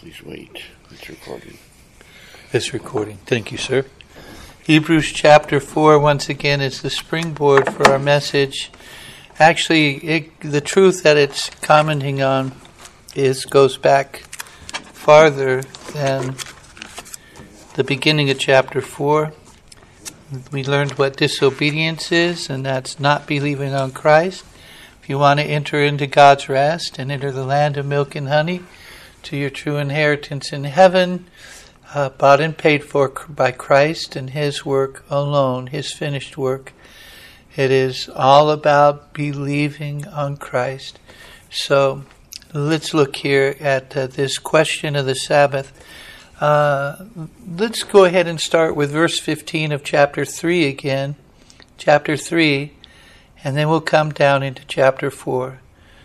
Please wait. It's recording. It's recording. Thank you, sir. Hebrews chapter 4, once again, is the springboard for our message. Actually, the truth that it's commenting on goes back farther than the beginning of chapter 4. We learned what disobedience is, and that's not believing on Christ. If you want to enter into God's rest and enter the land of milk and honey, to your true inheritance in heaven, bought and paid for by Christ and His work alone, His finished work. It is all about believing on Christ. So let's look here at this question of the Sabbath. Let's go ahead and start with verse 15 of chapter 3 again. Chapter 3, and then we'll come down into chapter 4.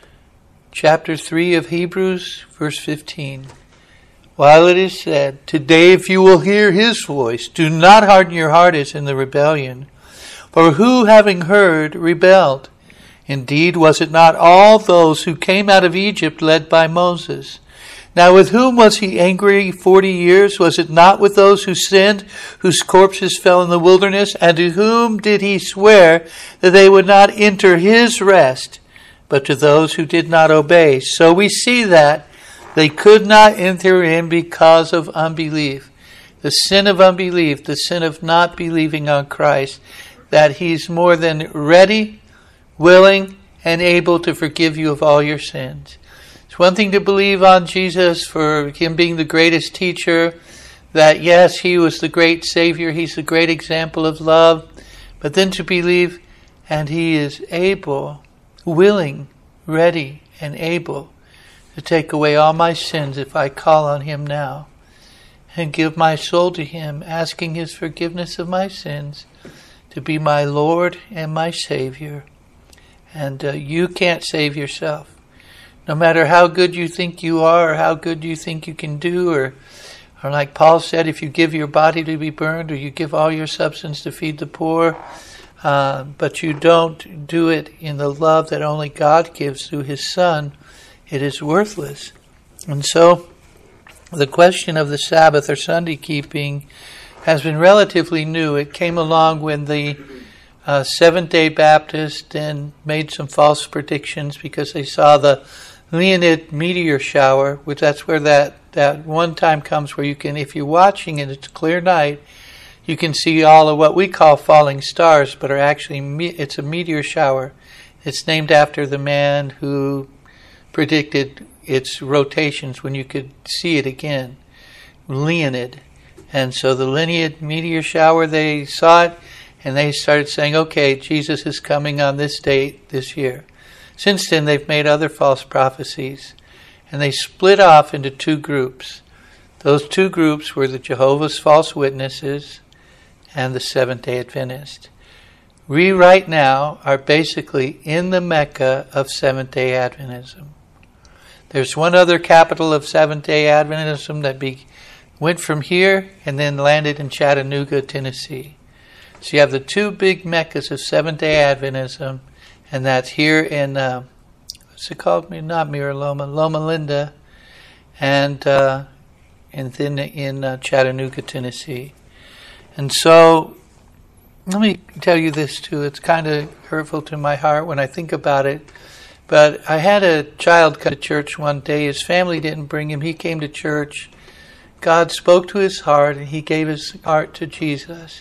Chapter 3 of Hebrews, verse 15. While it is said, "Today if you will hear His voice, do not harden your heart as in the rebellion. For who, having heard, rebelled? Indeed, was it not all those who came out of Egypt led by Moses? Now with whom was He angry 40 years? Was it not with those who sinned, whose corpses fell in the wilderness? And to whom did He swear that they would not enter His rest, but to those who did not obey?" So we see that they could not enter in because of unbelief. The sin of unbelief, the sin of not believing on Christ, that He's more than ready, willing, and able to forgive you of all your sins. It's one thing to believe on Jesus for Him being the greatest teacher, that yes, He was the great Savior, He's the great example of love, but then to believe, and He is able, willing, ready, and able to take away all my sins if I call on Him now and give my soul to Him, asking His forgiveness of my sins, to be my Lord and my Savior. And you can't save yourself. No matter how good you think you are or how good you think you can do, or like Paul said, if you give your body to be burned or you give all your substance to feed the poor, but you don't do it in the love that only God gives through His Son, it is worthless. And so the question of the Sabbath or Sunday keeping has been relatively new. It came along when the Seventh-day Baptists then made some false predictions because they saw the Leonid meteor shower, which that's where that one time comes where you can, if you're watching and it's a clear night, you can see all of what we call falling stars, but are actually, it's a meteor shower. It's named after the man who predicted its rotations when you could see it again, Leonid. And so the Leonid meteor shower, they saw it, and they started saying, okay, Jesus is coming on this date this year. Since then, they've made other false prophecies, and they split off into two groups. Those two groups were the Jehovah's False Witnesses and the Seventh-day Adventists. We right now are basically in the Mecca of Seventh-day Adventism. There's one other capital of Seventh-day Adventism that went from here and then landed in Chattanooga, Tennessee. So you have the two big Meccas of Seventh-day Adventism, and that's here in, what's it called? Not Mira Loma, Loma Linda, and then in Chattanooga, Tennessee. And so, let me tell you this too, it's kind of hurtful to my heart when I think about it, but I had a child come to church one day. His family didn't bring him. He came to church. God spoke to his heart, and he gave his heart to Jesus.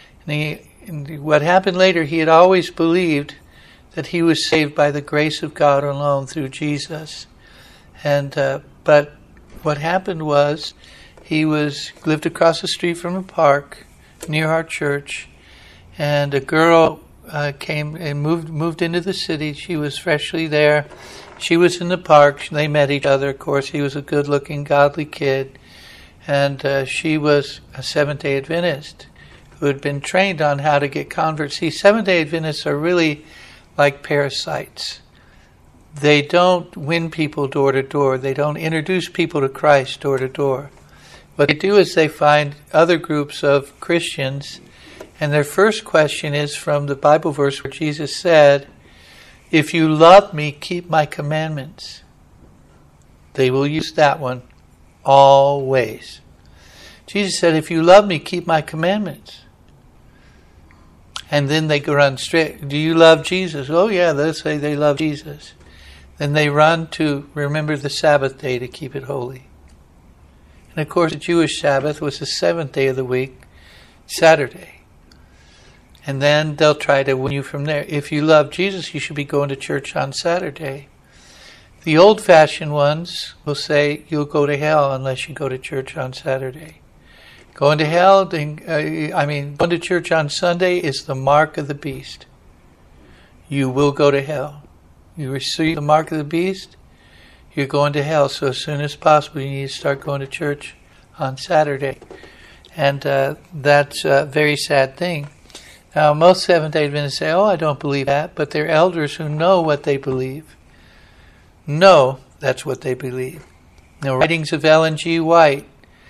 And what happened later, he had always believed that he was saved by the grace of God alone through Jesus. And but what happened was he lived across the street from a park near our church, and a girl came and moved into the city. She was freshly there. She was in the park. They met each other. Of course, he was a good-looking, godly kid, and she was a Seventh-day Adventist who had been trained on how to get converts. See, Seventh-day Adventists are really like parasites. They don't win people door to door. They don't introduce people to Christ door to door. What they do is they find other groups of Christians, and their first question is from the Bible verse where Jesus said, "If you love me, keep my commandments." They will use that one. always. Jesus said, if you love me, keep my commandments. And then they go run straight. Do you love Jesus? Oh yeah, they'll say they love Jesus. Then they run to remember the Sabbath day to keep it holy. And of course the Jewish Sabbath was the 7th day of the week, Saturday. And then they'll try to win you from there. If you love Jesus, you should be going to church on Saturday. The old-fashioned ones will say you'll go to hell unless you go to church on Saturday. Going to hell, going to church on Sunday is the mark of the beast. You will go to hell. You receive the mark of the beast, you're going to hell. So as soon as possible, you need to start going to church on Saturday. And that's a very sad thing. Now, most Seventh-day Adventists say, I don't believe that, but they're elders who know what they believe. No, that's what they believe. The writings of Ellen G. White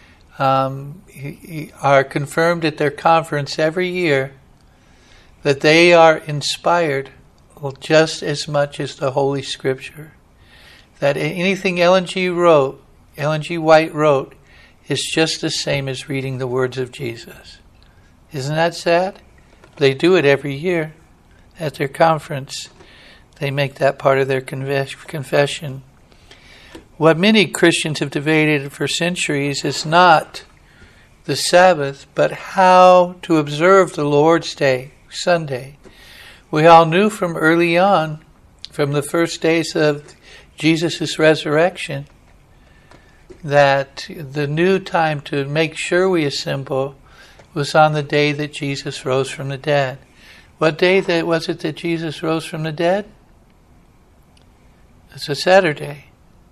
are confirmed at their conference every year that they are inspired just as much as the Holy Scripture. That anything Ellen G. White wrote, is just the same as reading the words of Jesus. Isn't that sad? They do it every year at their conference. They make that part of their confession. What many Christians have debated for centuries is not the Sabbath, but how to observe the Lord's Day, Sunday. We all knew from early on, from the first days of Jesus' resurrection, that the new time to make sure we assemble was on the day that Jesus rose from the dead. What day was it that Jesus rose from the dead? It's a Saturday.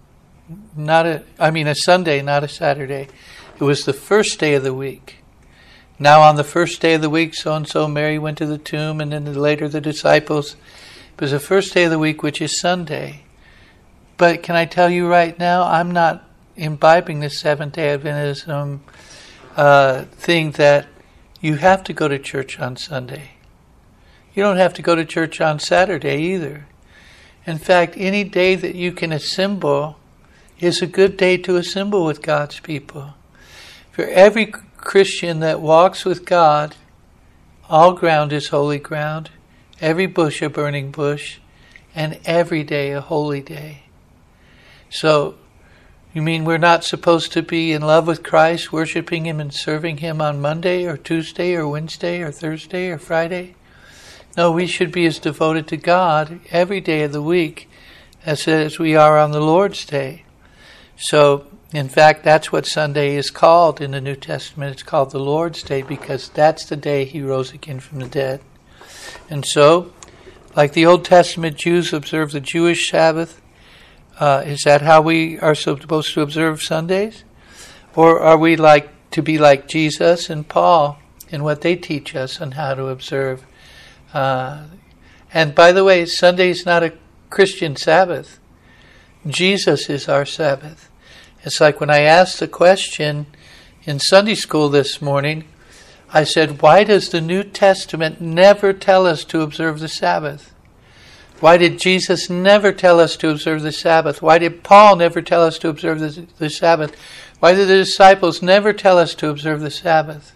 A Sunday, not a Saturday. It was the first day of the week. Now on the first day of the week, so-and-so, Mary went to the tomb, and then later the disciples. It was the first day of the week, which is Sunday. But can I tell you right now, I'm not imbibing the Seventh-day Adventism thing that you have to go to church on Sunday. You don't have to go to church on Saturday either. In fact, any day that you can assemble is a good day to assemble with God's people. For every Christian that walks with God, all ground is holy ground, every bush a burning bush, and every day a holy day. So, you mean we're not supposed to be in love with Christ, worshiping Him and serving Him on Monday or Tuesday or Wednesday or Thursday or Friday? No, we should be as devoted to God every day of the week as we are on the Lord's Day. So, in fact, that's what Sunday is called in the New Testament. It's called the Lord's Day because that's the day He rose again from the dead. And so, like the Old Testament Jews observe the Jewish Sabbath, is that how we are supposed to observe Sundays? Or are we to be like Jesus and Paul in what they teach us on how to observe? And by the way, Sunday is not a Christian Sabbath. Jesus is our Sabbath. It's like when I asked the question in Sunday school this morning, I said, why does the New Testament never tell us to observe the Sabbath? Why did Jesus never tell us to observe the Sabbath? Why did Paul never tell us to observe the Sabbath? Why did the disciples never tell us to observe the Sabbath?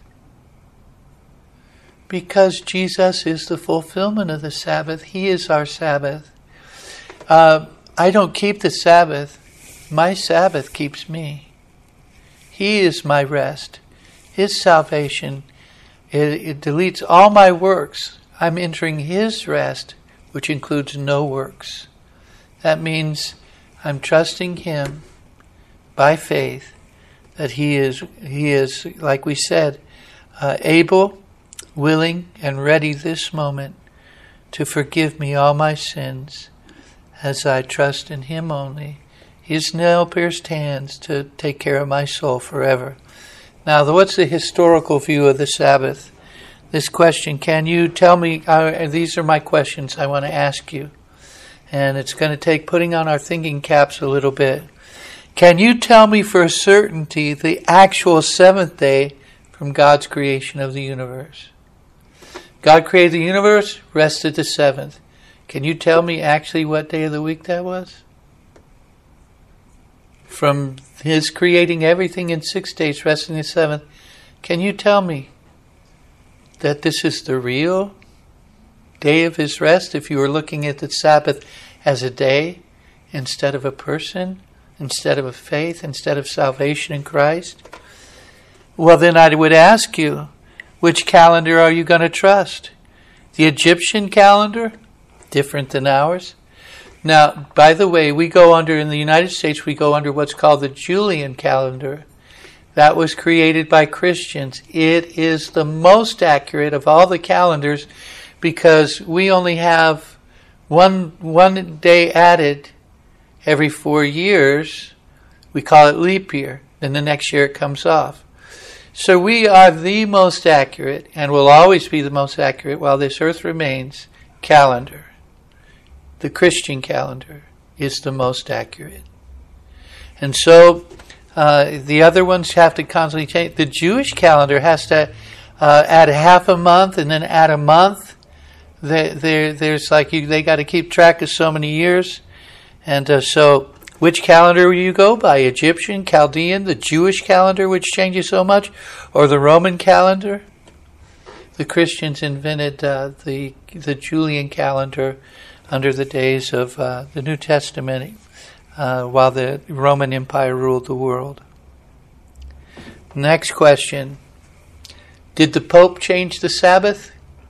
Because Jesus is the fulfillment of the Sabbath. He is our Sabbath. I don't keep the Sabbath. My Sabbath keeps me. He is my rest. His salvation, it deletes all my works. I'm entering His rest, which includes no works. That means I'm trusting Him by faith that He is, like we said, able, willing, and ready this moment to forgive me all my sins as I trust in Him only. His nail-pierced hands to take care of my soul forever. Now, what's the historical view of the Sabbath? This question, can you tell me, these are my questions I want to ask you. And it's going to take putting on our thinking caps a little bit. Can you tell me for a certainty the actual seventh day from God's creation of the universe? God created the universe, rested the seventh. Can you tell me actually what day of the week that was? from His creating everything in 6 days, resting in the seventh, can you tell me that this is the real day of His rest if you were looking at the Sabbath as a day instead of a person, instead of a faith, instead of salvation in Christ? Well, then I would ask you, which calendar are you going to trust? The Egyptian calendar? Different than ours. Now, by the way, in the United States, we go under what's called the Julian calendar. That was created by Christians. It is the most accurate of all the calendars because we only have one day added every 4 years. We call it leap year. Then the next year it comes off. So we are the most accurate and will always be the most accurate while this earth remains calendar. The Christian calendar is the most accurate. And so the other ones have to constantly change. The Jewish calendar has to add half a month and then add a month. There's they got to keep track of so many years. And so which calendar will you go by? Egyptian, Chaldean, the Jewish calendar, which changes so much, or the Roman calendar? The Christians invented the Julian calendar under the days of the New Testament while the Roman Empire ruled the world. Next question. Did the Pope change the Sabbath?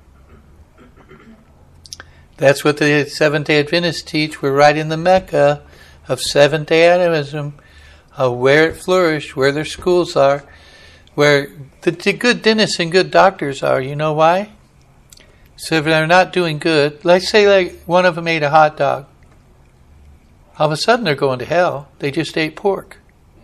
That's what the Seventh-day Adventists teach. We're right in the Mecca of Seventh-day Adventism, where it flourished, where their schools are, where the good dentists and good doctors are. You know why? So if they're not doing good, let's say like one of them ate a hot dog. All of a sudden they're going to hell. They just ate pork.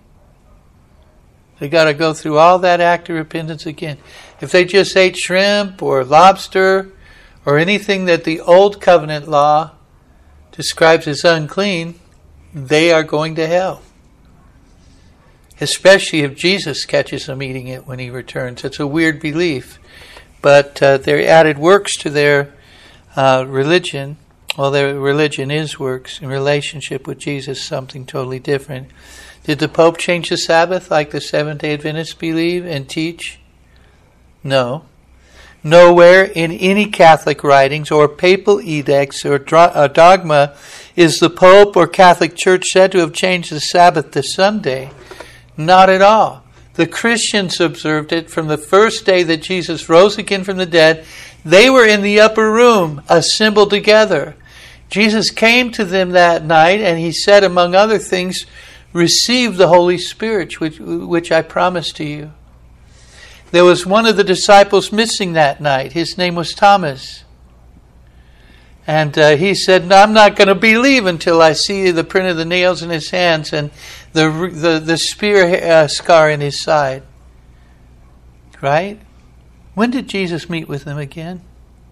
They got to go through all that act of repentance again. If they just ate shrimp or lobster or anything that the Old Covenant law describes as unclean, they are going to hell. Especially if Jesus catches them eating it when He returns. It's a weird belief. But they added works to their religion. Well, their religion is works. In relationship with Jesus, something totally different. Did the Pope change the Sabbath like the Seventh-day Adventists believe and teach? No. Nowhere in any Catholic writings or papal edicts or dogma is the Pope or Catholic Church said to have changed the Sabbath to Sunday. Not at all. The Christians observed it from the first day that Jesus rose again from the dead. They were in the upper room, assembled together. Jesus came to them that night and He said, among other things, receive the Holy Spirit, which I promised to you. There was one of the disciples missing that night. His name was Thomas. And he said, no, I'm not going to believe until I see the print of the nails in His hands and the spear scar in His side. Right? When did Jesus meet with them again?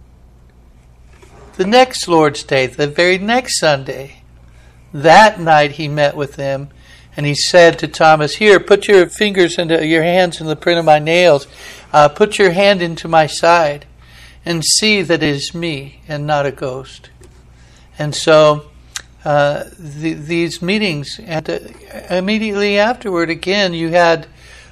The next Lord's Day, the very next Sunday. That night He met with them and He said to Thomas, here, put your fingers into your hands in the print of my nails. Put your hand into my side and see that it is me and not a ghost. And so these meetings, and immediately afterward, again, you had,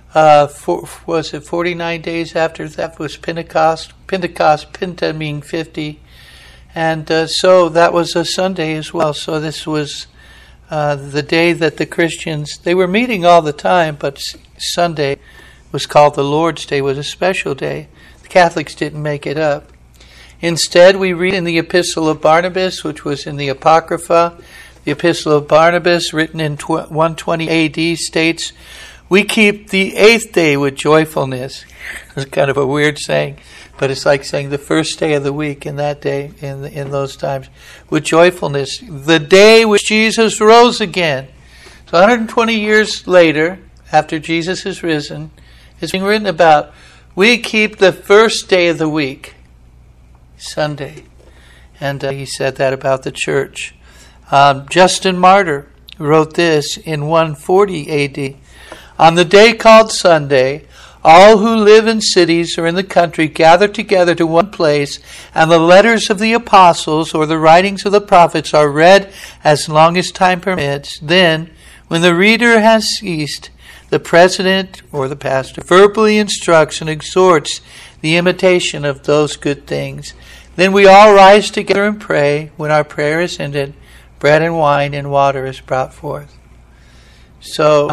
49 days after that was Pentecost? Penta meaning 50. And so that was a Sunday as well. So this was the day that the Christians, they were meeting all the time, but Sunday was called the Lord's Day, was a special day. The Catholics didn't make it up. Instead, we read in the Epistle of Barnabas, which was in the Apocrypha, the Epistle of Barnabas, written in 120 AD, states, we keep the 8th day with joyfulness. It's kind of a weird saying, but it's like saying the first day of the week in that day, in those times, with joyfulness. The day which Jesus rose again. So 120 years later, after Jesus is risen, it's being written about, we keep the first day of the week, Sunday. And he said that about the church. Justin Martyr wrote this in 140 AD. On the day called Sunday, all who live in cities or in the country gather together to one place, and the letters of the apostles or the writings of the prophets are read as long as time permits. Then, When the reader has ceased, the president or the pastor verbally instructs and exhorts the imitation of those good things. Then we all rise together and pray. When our prayer is ended, bread and wine and water is brought forth. So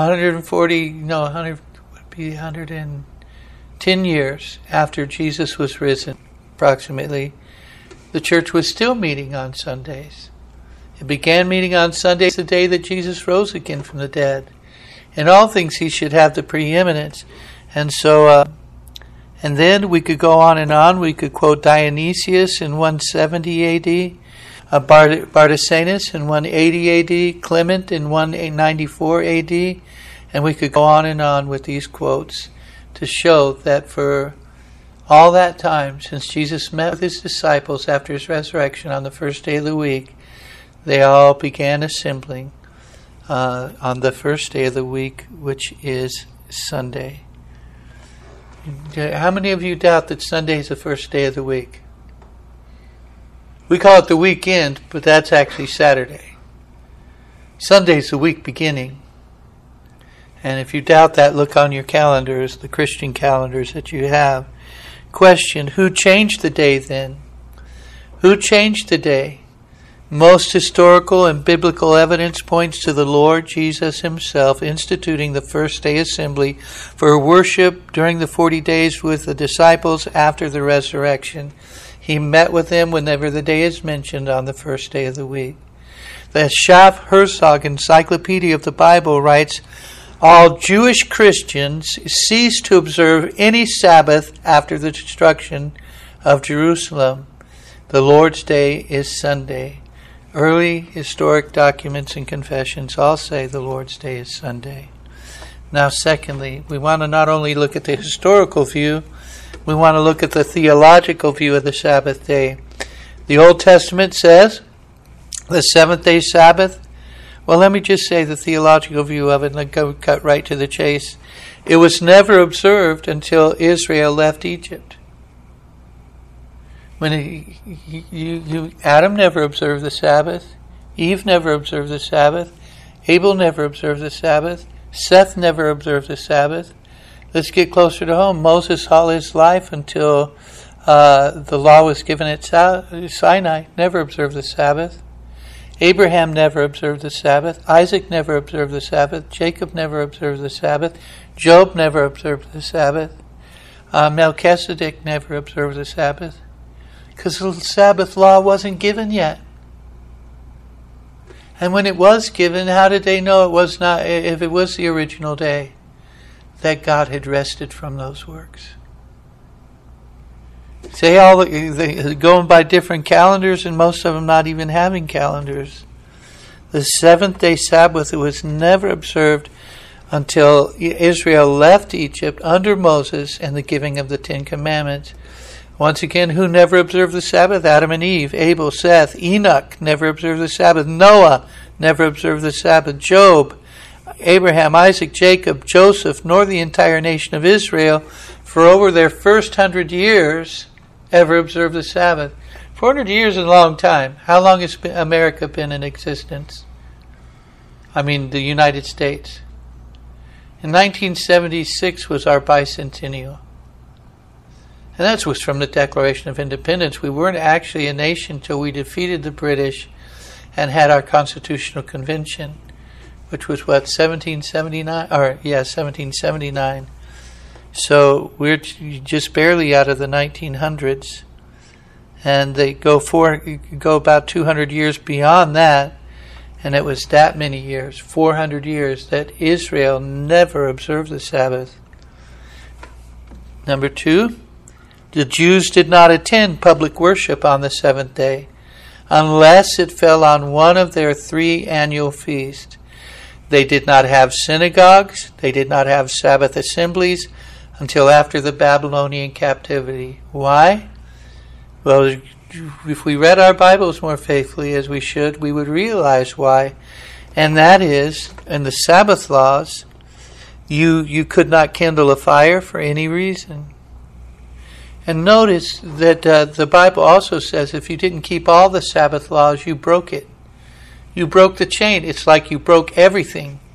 110 years after Jesus was risen, approximately, the church was still meeting on Sundays. It began meeting on Sundays the day that Jesus rose again from the dead. In all things he should have the preeminence. And so, and then we could go on and on. We could quote Dionysius in 170 A.D., Bardesanus in 180 A.D., Clement in 194 A.D., and we could go on and on with these quotes to show that for all that time, since Jesus met with his disciples after his resurrection on the first day of the week, they all began assembling on the first day of the week, which is Sunday. How many of you doubt that Sunday is the first day of the week? We call it the weekend, but that's actually Saturday. Sunday's the week beginning. And if you doubt that, look on your calendars, the Christian calendars that you have. Question, who changed the day then? Who changed the day? Most historical and biblical evidence points to the Lord Jesus himself instituting the first day assembly for worship during the 40 days with the disciples after the resurrection. He met with them whenever the day is mentioned on the first day of the week. The Schaff-Herzog Encyclopedia of the Bible writes, all Jewish Christians ceased to observe any Sabbath after the destruction of Jerusalem. The Lord's Day is Sunday. Early historic documents and confessions all say the Lord's Day is Sunday. Now, secondly, we want to not only look at the historical view, we want to look at the theological view of the Sabbath day. The Old Testament says the seventh-day Sabbath. Well, let me just say the theological view of it and go cut right to the chase. It was never observed until Israel left Egypt. When Adam never observed the Sabbath, Eve never observed the Sabbath, Abel never observed the Sabbath, Seth never observed the Sabbath. Let's get closer to home. Moses, all his life until the law was given at Sinai, never observed the Sabbath. Abraham never observed the Sabbath. Isaac never observed the Sabbath. Jacob never observed the Sabbath. Job never observed the Sabbath. Melchizedek never observed the Sabbath. Because the Sabbath law wasn't given yet. And when it was given, how did they know it was not, if it was the original day, that God had rested from those works? Say they're going by different calendars, and most of them not even having calendars. The seventh-day Sabbath was never observed until Israel left Egypt under Moses and the giving of the Ten Commandments. Once again, who never observed the Sabbath? Adam and Eve, Abel, Seth, Enoch never observed the Sabbath. Noah never observed the Sabbath. Job, Abraham, Isaac, Jacob, Joseph, nor the entire nation of Israel, for over their first 100 years, ever observed the Sabbath. 400 years is a long time. How long has America been in existence? I mean, the United States. In 1976 was our bicentennial. And that was from the Declaration of Independence. We weren't actually a nation until we defeated the British and had our Constitutional Convention, which was 1779? 1779. So we're just barely out of the 1900s. And they go about 200 years beyond that. And it was that many years, 400 years, that Israel never observed the Sabbath. Number 2, the Jews did not attend public worship on the seventh day unless it fell on one of their 3 annual feasts. They did not have synagogues. They did not have Sabbath assemblies until after the Babylonian captivity. Why? Well, if we read our Bibles more faithfully as we should, we would realize why. And that is, in the Sabbath laws, you could not kindle a fire for any reason. And notice that the Bible also says if you didn't keep all the Sabbath laws, you broke it. You broke the chain. It's like you broke everything.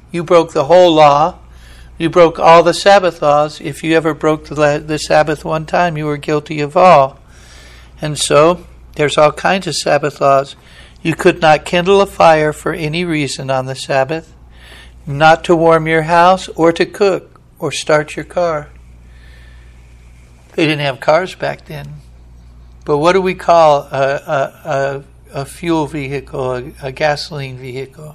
You broke the whole law. You broke all the Sabbath laws. If you ever broke the Sabbath one time, you were guilty of all. And so, there's all kinds of Sabbath laws. You could not kindle a fire for any reason on the Sabbath, not to warm your house or to cook or start your car. They didn't have cars back then. But what do we call a fuel vehicle, a gasoline vehicle?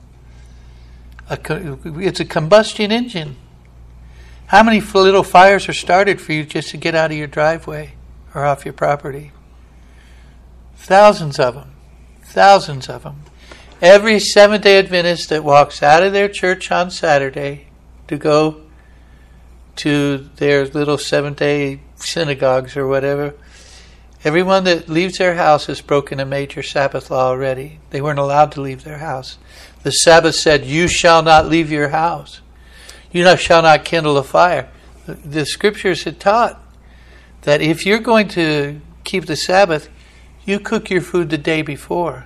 It's a combustion engine. How many little fires are started for you just to get out of your driveway or off your property? Thousands of them. Thousands of them. Every Seventh-day Adventist that walks out of their church on Saturday to go to their little Seventh-day synagogues or whatever, everyone that leaves their house has broken a major Sabbath law already. They weren't allowed to leave their house. The Sabbath said, you shall not leave your house. You shall not kindle a fire. The scriptures had taught that if you're going to keep the Sabbath, you cook your food the day before.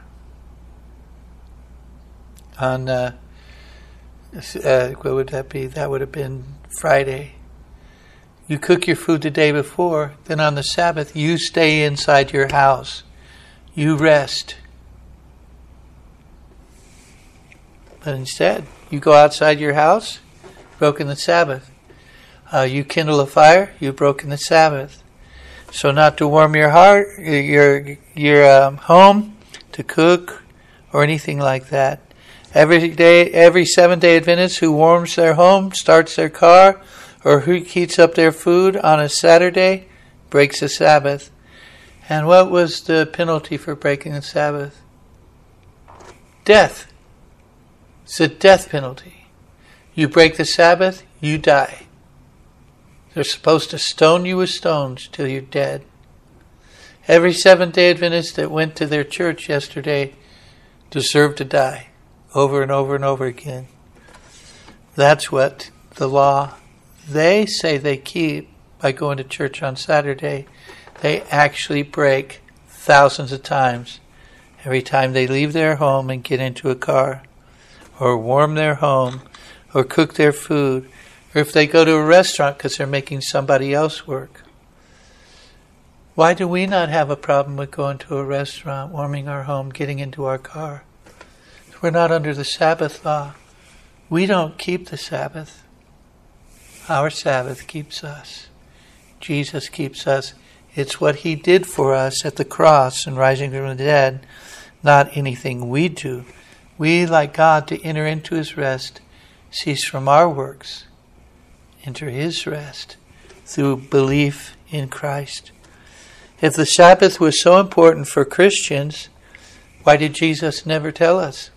On, what would that be? That would have been Friday. You cook your food the day before, then on the Sabbath, you stay inside your house. You rest. But instead, you go outside your house, broken the Sabbath. You kindle a fire, you've broken the Sabbath. So not to warm your heart, your home, to cook, or anything like that. Every Seventh-day Adventist who warms their home, starts their car, or who heats up their food on a Saturday, breaks the Sabbath. And what was the penalty for breaking the Sabbath? Death. It's a death penalty. You break the Sabbath, you die. They're supposed to stone you with stones till you're dead. Every Seventh-day Adventist that went to their church yesterday deserved to die over and over and over again. That's what the law they say they keep by going to church on Saturday. They actually break thousands of times every time they leave their home and get into a car, or warm their home, or cook their food, or if they go to a restaurant because they're making somebody else work. Why do we not have a problem with going to a restaurant, warming our home, getting into our car? We're not under the Sabbath law. We don't keep the Sabbath. Our Sabbath keeps us. Jesus keeps us. It's what He did for us at the cross and rising from the dead, not anything we do. We, like God, to enter into His rest, cease from our works, enter His rest through belief in Christ. If the Sabbath was so important for Christians, why did Jesus never tell us?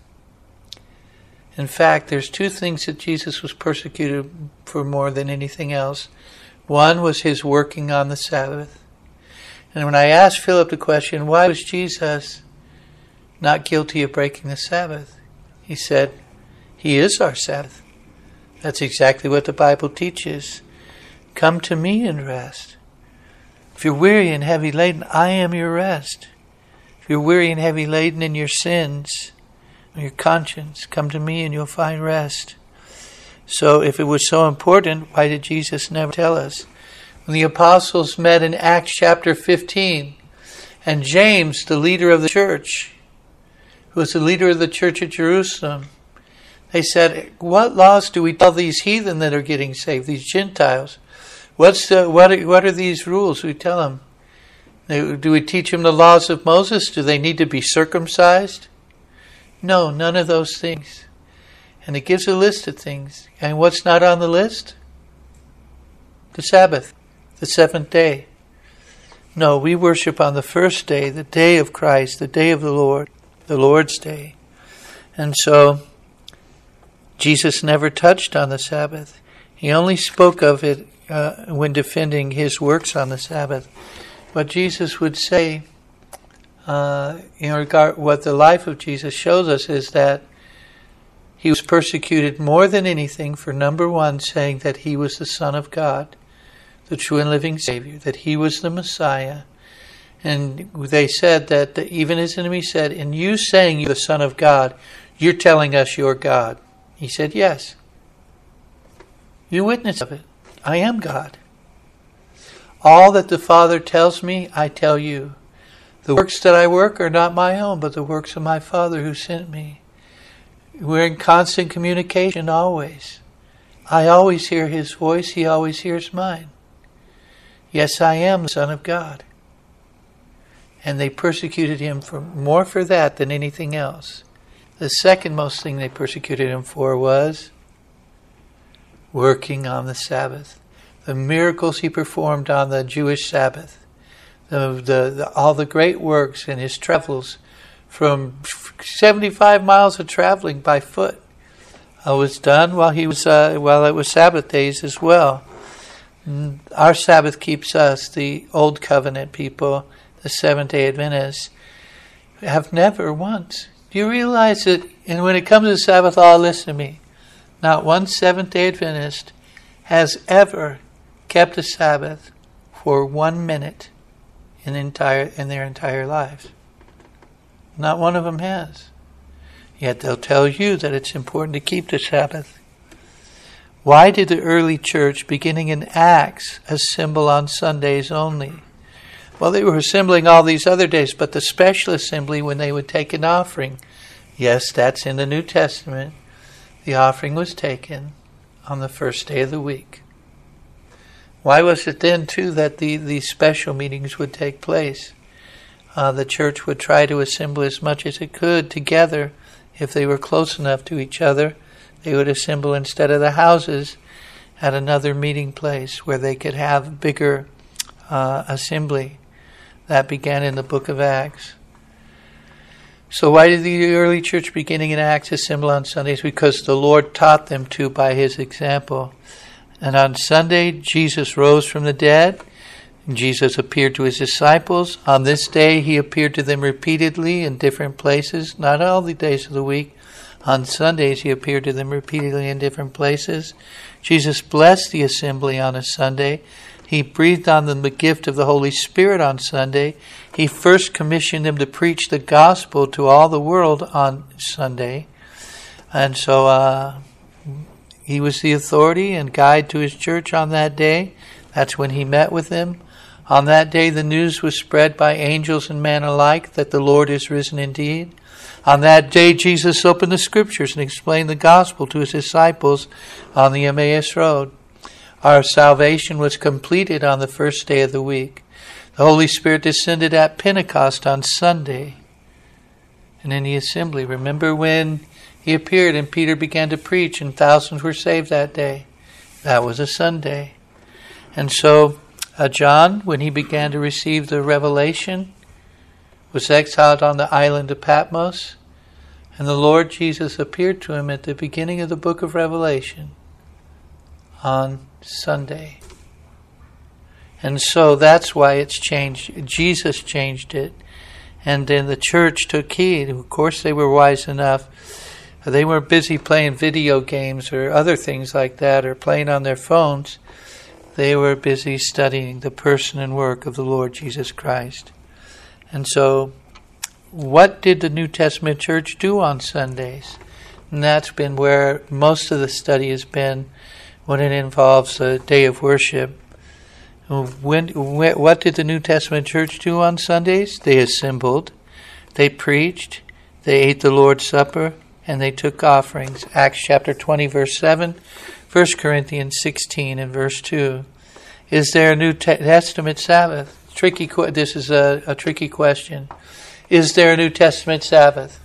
In fact, there's two things that Jesus was persecuted for more than anything else. One was His working on the Sabbath. And when I asked Philip the question, why was Jesus not guilty of breaking the Sabbath? He said, He is our Sabbath. That's exactly what the Bible teaches. Come to me and rest. If you're weary and heavy laden, I am your rest. If you're weary and heavy laden in your sins, your conscience, come to me and you'll find rest. So if it was so important, why did Jesus never tell us? When the apostles met in Acts chapter 15, and James, the leader of the church, who was the leader of the church at Jerusalem, they said, what laws do we tell these heathen that are getting saved, these Gentiles? What are these rules we tell them? Do we teach them the laws of Moses? Do they need to be circumcised? No, none of those things. And it gives a list of things. And what's not on the list? The Sabbath, the seventh day. No, we worship on the first day, the day of Christ, the day of the Lord, the Lord's day. And so, Jesus never touched on the Sabbath. He only spoke of it when defending His works on the Sabbath. What Jesus would say, in regard, what the life of Jesus shows us is that He was persecuted more than anything for, number one, saying that He was the Son of God, the true and living Savior, that He was the Messiah. And they said that even His enemies said, in you saying you're the Son of God, you're telling us you're God. He said, yes. You witness of it. I am God. All that the Father tells me, I tell you. The works that I work are not my own, but the works of my Father who sent me. We're in constant communication always. I always hear His voice. He always hears mine. Yes, I am the Son of God. And they persecuted Him more for that than anything else. The second most thing they persecuted Him for was working on the Sabbath. The miracles He performed on the Jewish Sabbath. All the great works in His travels from 75 miles of traveling by foot was done while it was Sabbath days as well. Our Sabbath keeps us, the Old Covenant people, the Seventh-day Adventists, have never once. Do you realize that? And when it comes to Sabbath law, listen to me. Not one Seventh-day Adventist has ever kept a Sabbath for 1 minute in their entire lives. Not one of them has. Yet they'll tell you that it's important to keep the Sabbath. Why did the early church, beginning in Acts, assemble on Sundays only? Well, they were assembling all these other days, but the special assembly when they would take an offering. Yes, that's in the New Testament. The offering was taken on the first day of the week. Why was it then, too, that these special meetings would take place? The church would try to assemble as much as it could together. If they were close enough to each other, they would assemble instead of the houses at another meeting place where they could have bigger assembly. That began in the book of Acts. So why did the early church beginning in Acts assemble on Sundays? Because the Lord taught them to by His example. And on Sunday, Jesus rose from the dead. Jesus appeared to His disciples. On this day, He appeared to them repeatedly in different places, not all the days of the week. On Sundays, He appeared to them repeatedly in different places. Jesus blessed the assembly on a Sunday. He breathed on them the gift of the Holy Spirit on Sunday. He first commissioned them to preach the gospel to all the world on Sunday. And so He was the authority and guide to His church on that day. That's when He met with them. On that day, the news was spread by angels and men alike that the Lord is risen indeed. On that day, Jesus opened the Scriptures and explained the gospel to His disciples on the Emmaus Road. Our salvation was completed on the first day of the week. The Holy Spirit descended at Pentecost on Sunday. And in the assembly, remember when He appeared and Peter began to preach and thousands were saved that day? That was a Sunday. And so John, when he began to receive the revelation, was exiled on the island of Patmos. And the Lord Jesus appeared to him at the beginning of the book of Revelation on Sunday. And so that's why it's changed. Jesus changed it. And then the church took heed. Of course, they were wise enough. They weren't busy playing video games or other things like that or playing on their phones. They were busy studying the person and work of the Lord Jesus Christ. And so, what did the New Testament church do on Sundays? And that's been where most of the study has been when it involves a day of worship. What did the New Testament church do on Sundays? They assembled, they preached, they ate the Lord's Supper, and they took offerings. Acts chapter 20, verse 7, 1 Corinthians 16 and verse 2. Is there a New Testament Sabbath? This is a tricky question. Is there a New Testament Sabbath?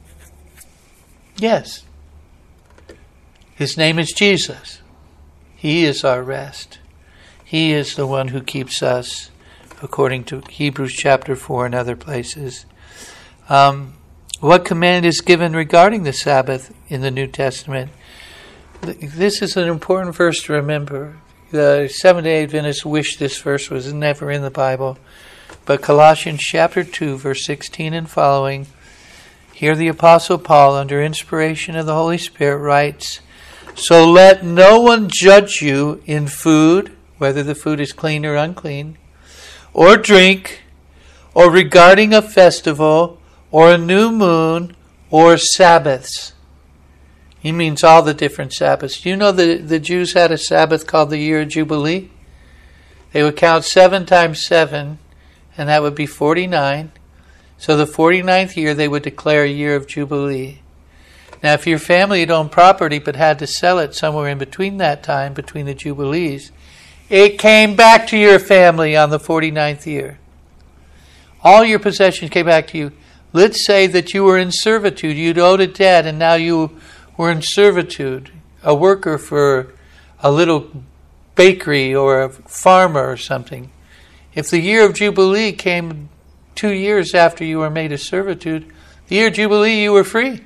Yes. His name is Jesus. He is our rest. He is the one who keeps us, according to Hebrews chapter 4 and other places. What command is given regarding the Sabbath in the New Testament? This is an important verse to remember. The Seventh-day Adventists wish this verse was never in the Bible. But Colossians chapter 2, verse 16 and following, here the Apostle Paul, under inspiration of the Holy Spirit, writes, "So let no one judge you in food, whether the food is clean or unclean, or drink, or regarding a festival, or a new moon, or Sabbaths." He means all the different Sabbaths. Do you know that the Jews had a Sabbath called the Year of Jubilee? They would count 7 times 7, and that would be 49. So the 49th year they would declare a year of Jubilee. Now if your family had owned property but had to sell it somewhere in between that time, between the Jubilees, it came back to your family on the 49th year. All your possessions came back to you. Let's say that you were in servitude. You'd owed a debt and now you were in servitude, a worker for a little bakery or a farmer or something. If the year of Jubilee came 2 years after you were made a servitude, the year of Jubilee you were free.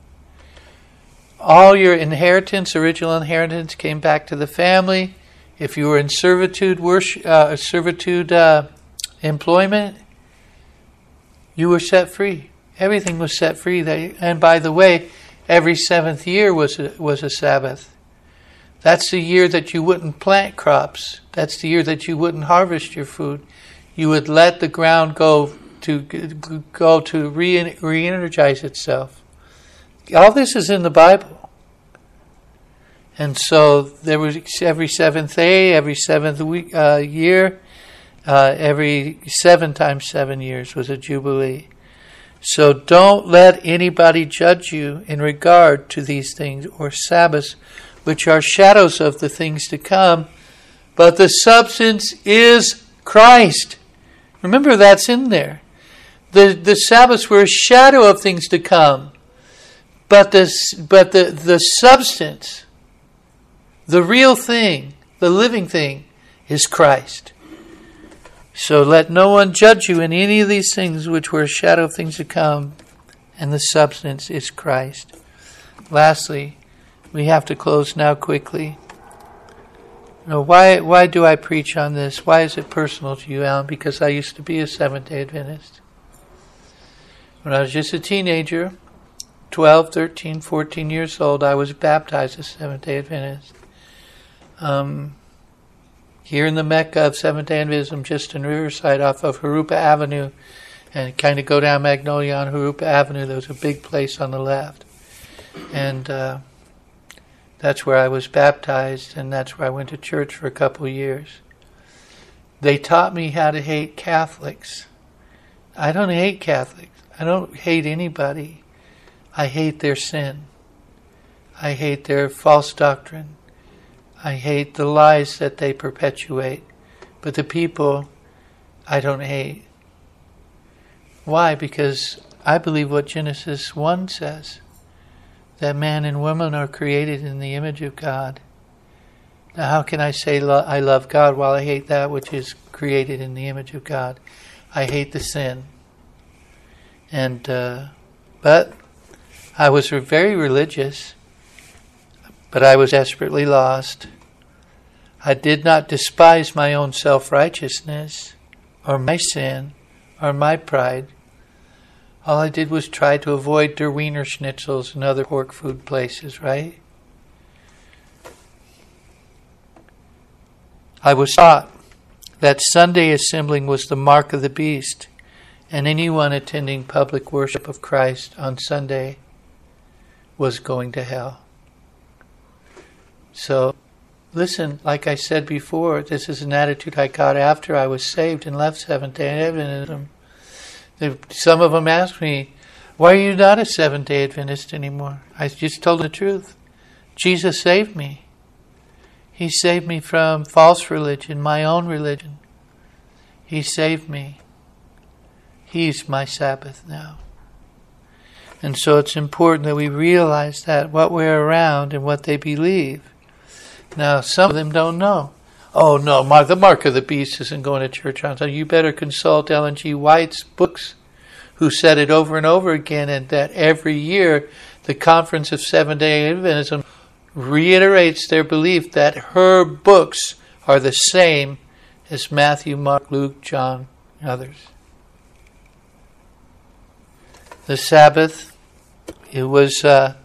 All your inheritance, original inheritance, came back to the family. If you were in servitude employment, you were set free. Everything was set free. And by the way, every 7th year was a Sabbath. That's the year that you wouldn't plant crops. That's the year that you wouldn't harvest your food. You would let the ground go to re-energize itself. All this is in the Bible. And so there was every 7th day, every 7th year, every 7 times 7 years was a Jubilee. So don't let anybody judge you in regard to these things or Sabbaths, which are shadows of the things to come, but the substance is Christ. Remember, that's in there. The Sabbaths were a shadow of things to come, but the substance, the real thing, the living thing, is Christ. So let no one judge you in any of these things which were a shadow of things to come, and the substance is Christ. Lastly, we have to close now quickly. Now, why do I preach on this? Why is it personal to you, Alan? Because I used to be a Seventh-day Adventist. When I was just a teenager, 12, 13, 14 years old, I was baptized as Seventh-day Adventist. Here in the Mecca of Seventh-day Adventism, just in Riverside off of Harupa Avenue, and kind of go down Magnolia on Harupa Avenue, there was a big place on the left. And that's where I was baptized, and that's where I went to church for a couple of years. They taught me how to hate Catholics. I don't hate Catholics. I don't hate anybody. I hate their sin. I hate their false doctrine. I hate the lies that they perpetuate. But the people, I don't hate. Why? Because I believe what Genesis 1 says, that man and woman are created in the image of God. Now how can I say I love God while I hate that which is created in the image of God? I hate the sin. And but I was very religious, but I was desperately lost. I did not despise my own self-righteousness or my sin or my pride. All I did was try to avoid Der Wiener Schnitzels and other pork food places, right? I was taught that Sunday assembling was the mark of the beast, and anyone attending public worship of Christ on Sunday was going to hell. So, listen, like I said before, this is an attitude I got after I was saved and left Seventh-day Adventism. Some of them asked me, why are you not a Seventh-day Adventist anymore? I just told them the truth. Jesus saved me. He saved me from false religion, my own religion. He saved me. He's my Sabbath now. And so it's important that we realize that, what we're around and what they believe. Now, some of them don't know. Oh no, the mark of the beast isn't going to church on Sunday. You better consult Ellen G. White's books, who said it over and over again, and that every year the Conference of Seventh-day Adventism reiterates their belief that her books are the same as Matthew, Mark, Luke, John, and others. The Sabbath, it was a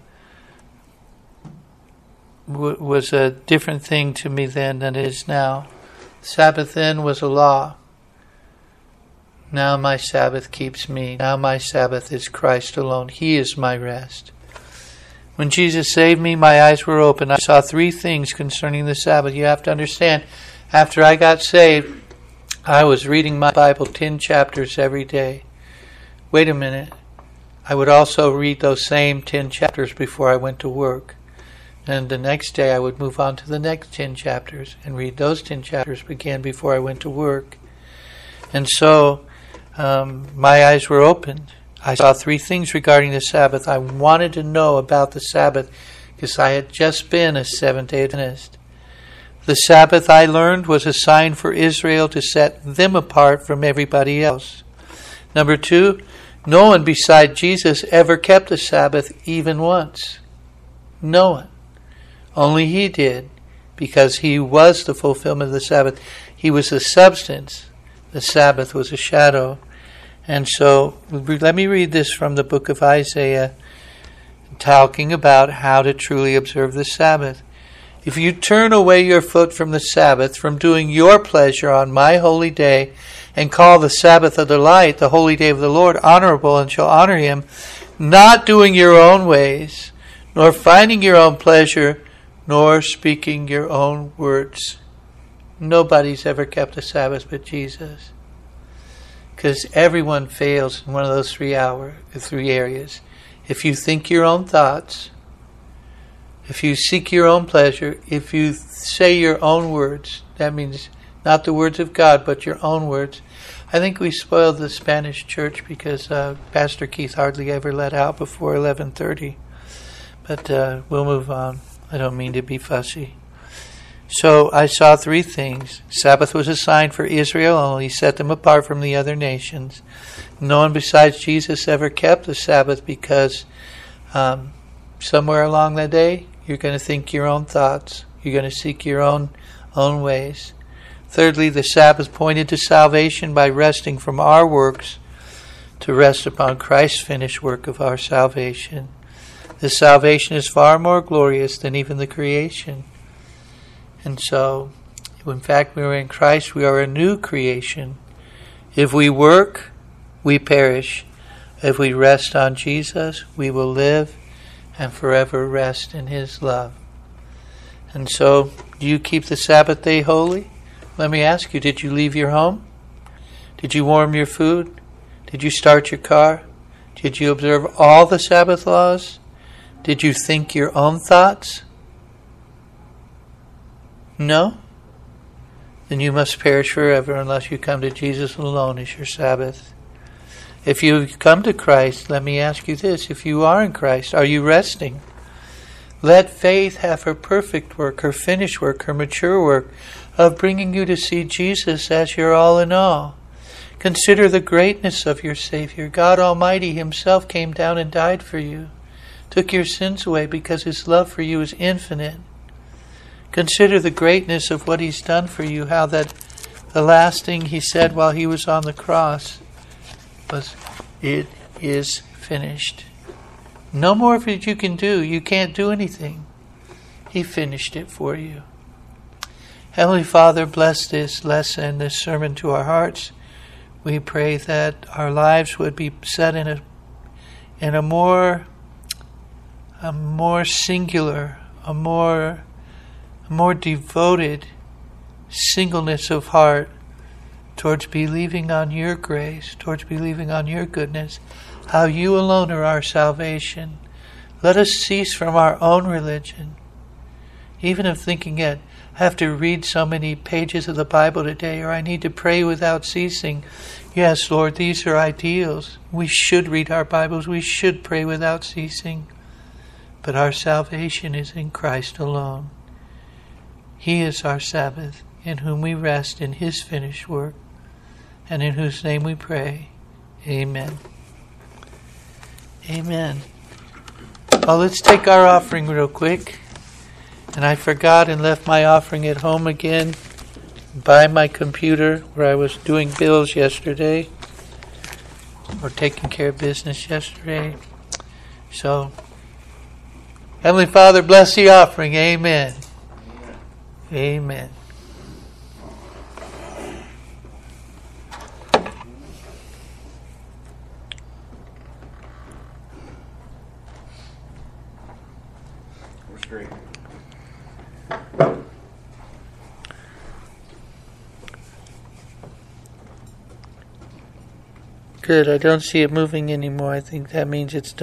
different thing to me then than it is now. Sabbath then was a law. Now my Sabbath keeps me. Now my Sabbath is Christ alone. He is my rest. When Jesus saved me, my eyes were open. I saw 3 things concerning the Sabbath. You have to understand, after I got saved, I was reading my Bible 10 chapters every day. Wait a minute. I would also read those same 10 chapters before I went to work. And the next day I would move on to the next 10 chapters and read those 10 chapters again before I went to work. And so my eyes were opened. I saw 3 things regarding the Sabbath. I wanted to know about the Sabbath because I had just been a Seventh-day Adventist. The Sabbath, I learned, was a sign for Israel to set them apart from everybody else. Number 2, no one beside Jesus ever kept the Sabbath even once. No one. Only He did, because He was the fulfillment of the Sabbath. He was the substance. The Sabbath was a shadow. And so, let me read this from the book of Isaiah, talking about how to truly observe the Sabbath. If you turn away your foot from the Sabbath, from doing your pleasure on my holy day, and call the Sabbath a delight, the holy day of the Lord, honorable, and shall honor Him, not doing your own ways, nor finding your own pleasure, nor speaking your own words. Nobody's ever kept the Sabbath but Jesus. Because everyone fails in one of those 3 areas. If you think your own thoughts, if you seek your own pleasure, if you say your own words, that means not the words of God, but your own words. I think we spoiled the Spanish church because Pastor Keith hardly ever let out before 11:30. But we'll move on. I don't mean to be fussy. So I saw 3 things. Sabbath was a sign for Israel only, set them apart from the other nations. No one besides Jesus ever kept the Sabbath because somewhere along the day you're going to think your own thoughts. You're going to seek your own ways. Thirdly, the Sabbath pointed to salvation by resting from our works to rest upon Christ's finished work of our salvation. This salvation is far more glorious than even the creation. And so, in fact, we are in Christ, we are a new creation. If we work, we perish. If we rest on Jesus, we will live and forever rest in His love. And so, do you keep the Sabbath day holy? Let me ask you, did you leave your home? Did you warm your food? Did you start your car? Did you observe all the Sabbath laws? Did you think your own thoughts? No? Then you must perish forever unless you come to Jesus alone as your Sabbath. If you come to Christ, let me ask you this. If you are in Christ, are you resting? Let faith have her perfect work, her finished work, her mature work of bringing you to see Jesus as your all in all. Consider the greatness of your Savior. God Almighty Himself came down and died for you, took your sins away because His love for you is infinite. Consider the greatness of what He's done for you, how that the last thing He said while He was on the cross was, "It is finished." No more of it you can do. You can't do anything. He finished it for you. Heavenly Father, bless this lesson, this sermon to our hearts. We pray that our lives would be set in a more singular, a more devoted singleness of heart towards believing on your grace, towards believing on your goodness, how you alone are our salvation. Let us cease from our own religion, even of thinking it. I have to read so many pages of the Bible today, or I need to pray without ceasing. Yes, Lord, these are ideals. We should read our Bibles. We should pray without ceasing. But our salvation is in Christ alone. He is our Sabbath, in whom we rest in His finished work, and in whose name we pray. Amen. Amen. Well, let's take our offering real quick. And I forgot and left my offering at home again by my computer where I was doing bills yesterday, or taking care of business yesterday. So, Heavenly Father, bless the offering. Amen. Amen. Good. I don't see it moving anymore. I think that means it's done.